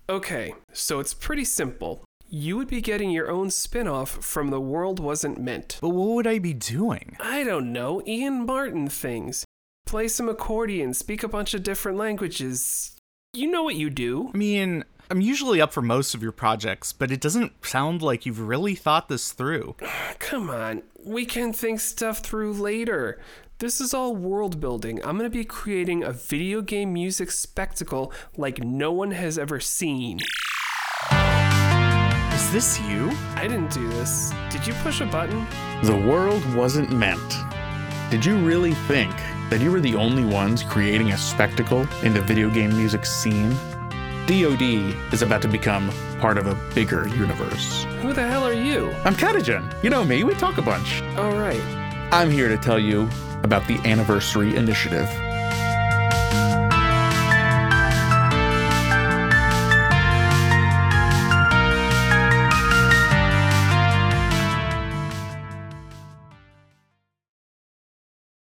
Okay, so it's pretty simple. You would be getting your own spin-off from The World Wasn't Meant. But what would I be doing? I don't know, Ian Martin things. Play some accordion, speak a bunch of different languages. You know what you do. I mean, I'm usually up for most of your projects, but it doesn't sound like you've really thought this through. Come on, we can think stuff through later. This is all world building. I'm going to be creating a video game music spectacle like no one has ever seen. Is this you? I didn't do this. Did you push a button? The World Wasn't Meant. Did you really think that you were the only ones creating a spectacle in the video game music scene? DoD is about to become part of a bigger universe. Who the hell are you? I'm Katajan. You know me, we talk a bunch. All right. I'm here to tell you about the Anniversary Initiative.